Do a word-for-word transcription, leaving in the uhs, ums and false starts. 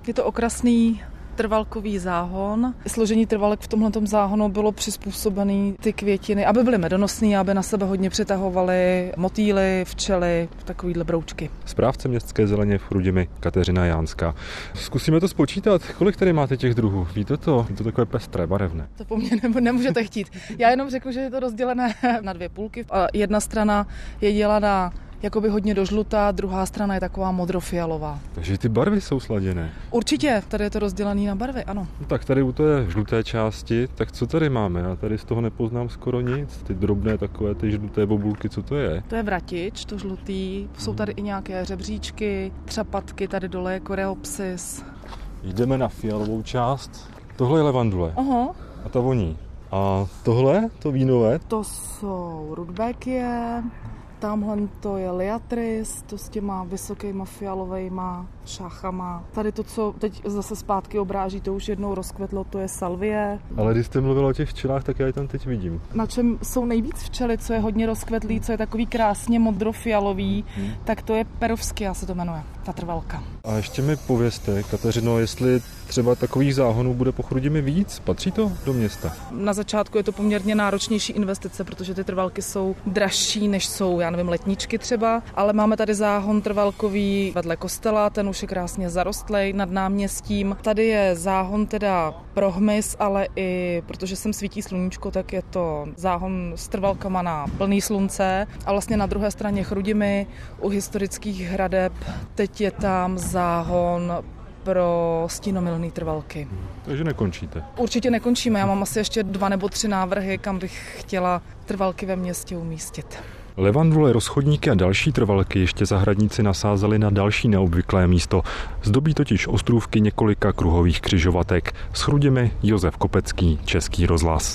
Je to okrasný trvalkový záhon. Složení trvalek v tomhletom záhonu bylo přizpůsobené ty květiny, aby byly medonosné, aby na sebe hodně přitahovaly motýly, včely, takovýhle broučky. Správce městské zeleně v Chrudimi Kateřina Jánská. Zkusíme to spočítat. Kolik tady máte těch druhů? Víte to? Je to takové pestré, barevné. To po mně nemůžete chtít. Já jenom řeknu, že je to rozdělené na dvě půlky. A jedna strana je dělaná jakoby hodně dožlutá, druhá strana je taková modrofialová. Takže ty barvy jsou sladěné. Určitě, tady je to rozdělené na barvy, ano. No tak tady u té žluté části, tak co tady máme? Já tady z toho nepoznám skoro nic. Ty drobné takové ty žluté bobulky, co to je? To je vratič, to žlutý. Jsou tady i nějaké řebříčky, třapatky, tady dole je koreopsis. Jdeme na fialovou část. Tohle je levandule. Aha. A ta voní. A tohle, to vínové? To jsou rudbeckie. Tamhle to je liatris, to s těma vysokýma fialovejma šáchama. Tady to, co teď zase zpátky obráží, to už jednou rozkvetlo, to je salvie. Ale když jste mluvila o těch včelách, tak já je tam teď vidím. Na čem jsou nejvíc včely, co je hodně rozkvetlý, co je takový krásně modrofialový, hmm. tak to je perovskia, se to jmenuje, ta trvalka. A ještě mi povězte, Kateřino, jestli třeba takových záhonů bude po Chrudimi víc? Patří to do města? Na začátku je to poměrně náročnější investice, protože ty trvalky jsou dražší, než jsou, já nevím, letničky třeba, ale máme tady záhon trvalkový vedle kostela, ten už je krásně zarostlej nad náměstím. Tady je záhon teda pro hmyz, ale i protože sem svítí sluníčko, tak je to záhon s trvalkama na plný slunce a vlastně na druhé straně Chrudimi u historických hradeb teď je tam záhon pro stínomilné trvalky. Takže nekončíte? Určitě nekončíme. Já mám asi ještě dva nebo tři návrhy, kam bych chtěla trvalky ve městě umístit. Levandule, rozchodníky a další trvalky ještě zahradníci nasázeli na další neobvyklé místo. Zdobí totiž ostrůvky několika kruhových křižovatek. S Chrudimi Josef Kopecký, Český rozhlas.